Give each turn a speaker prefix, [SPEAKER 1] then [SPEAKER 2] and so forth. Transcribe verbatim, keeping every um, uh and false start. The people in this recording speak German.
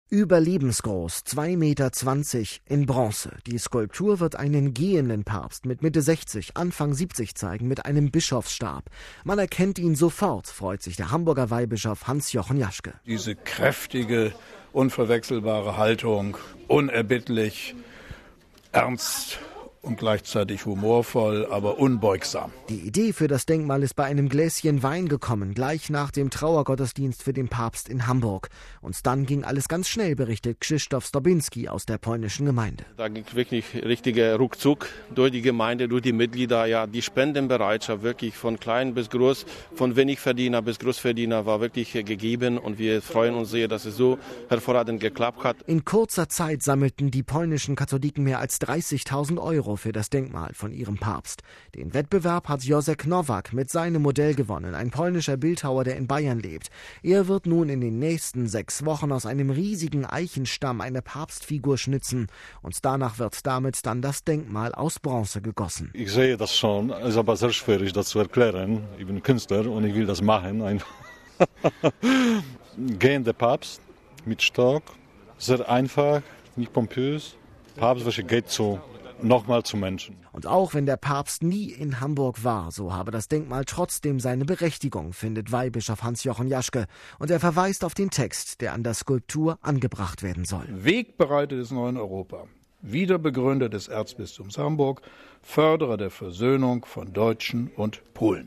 [SPEAKER 1] Überlebensgroß, zwei Meter zwanzig in Bronze. Die Skulptur wird einen gehenden Papst mit Mitte sechzig, Anfang siebzig zeigen, mit einem Bischofsstab. Man erkennt ihn sofort, freut sich der Hamburger Weihbischof Hans-Jochen Jaschke.
[SPEAKER 2] Diese kräftige, unverwechselbare Haltung, unerbittlich, ernst und gleichzeitig humorvoll, aber unbeugsam.
[SPEAKER 1] Die Idee für das Denkmal ist bei einem Gläschen Wein gekommen, gleich nach dem Trauergottesdienst für den Papst in Hamburg. Und dann ging alles ganz schnell, berichtet Krzysztof Stobinski aus der polnischen Gemeinde.
[SPEAKER 3] Da ging wirklich richtiger Ruckzuck durch die Gemeinde, durch die Mitglieder. Ja, die Spendenbereitschaft wirklich von klein bis groß, von Wenigverdiener bis Großverdiener war wirklich gegeben. Und wir freuen uns sehr, dass es so hervorragend geklappt hat.
[SPEAKER 1] In kurzer Zeit sammelten die polnischen Katholiken mehr als dreißigtausend Euro für das Denkmal von ihrem Papst. Den Wettbewerb hat Josek Nowak mit seinem Modell gewonnen, ein polnischer Bildhauer, der in Bayern lebt. Er wird nun in den nächsten sechs Wochen aus einem riesigen Eichenstamm eine Papstfigur schnitzen und danach wird damit dann das Denkmal aus Bronze gegossen.
[SPEAKER 4] Ich sehe das schon, es ist aber sehr schwierig, das zu erklären. Ich bin Künstler und ich will das machen. Ein gehender Papst mit Stock, sehr einfach, nicht pompös. Papst, welcher geht so nochmal zu Menschen.
[SPEAKER 1] Und auch wenn der Papst nie in Hamburg war, so habe das Denkmal trotzdem seine Berechtigung, findet Weihbischof Hans-Jochen Jaschke. Und er verweist auf den Text, der an der Skulptur angebracht werden soll.
[SPEAKER 2] Wegbereiter des neuen Europa, Wiederbegründer des Erzbistums Hamburg, Förderer der Versöhnung von Deutschen und Polen.